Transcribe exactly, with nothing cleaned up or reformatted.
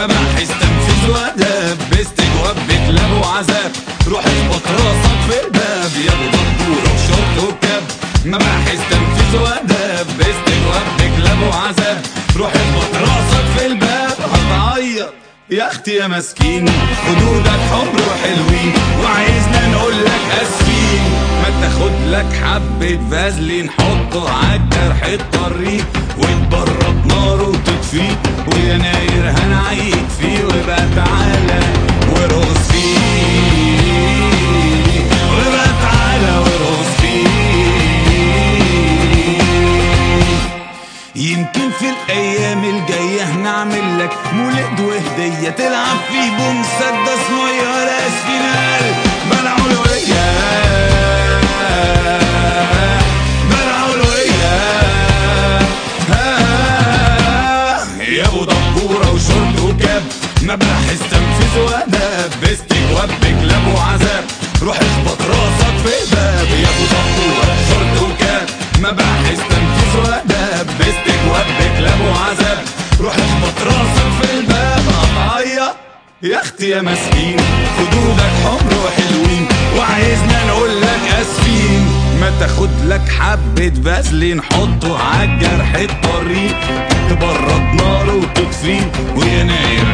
مباحث تنفيذ واداب باستجواب بكلاب وعذاب. روح اخبط راسك في الباب يا ابو دبور وشرط وكاب. مباحث تنفيذ واداب باستجواب بكلاب وعذاب. روح اخبط راسك في الباب. هتعيط يا اختي يا مسكين، خدودك حمر وحلوين وعايزنا نقول لك اسفين. ما تاخد لك حبة فازلين حطه عالجرح الطريق وتبرد ناره وتطفيه، ويناير هنعيد فيه وبقى تعالى وارقص فيه، وبقى تعالى وارقص فيه. يمكن في الايام الجايه هنعمل لك مولد وهديه تلعب فيه بمسدس ميه لاسفينال. بلعوا الوريه بلعوا الوريه يا ابو دبوره وشرط وكاب. مباحث تنفيذ واداب باستجواب بكلاب وعذاب. روح اخبط راسك في الباب يا ابو دبوره شرط وكاب. مباحث تنفيذ واداب باستجواب بكلاب وعذاب. روح اخبط راسك في الباب. هتعيط يا اختي يا مسكين، خدودك حمر وحلوين وعايزنا نقول لك اسفين. ما تاخد لك حبة فازلين حطه عالجرح الطريق تبرد ناره وتطفيه، ويناير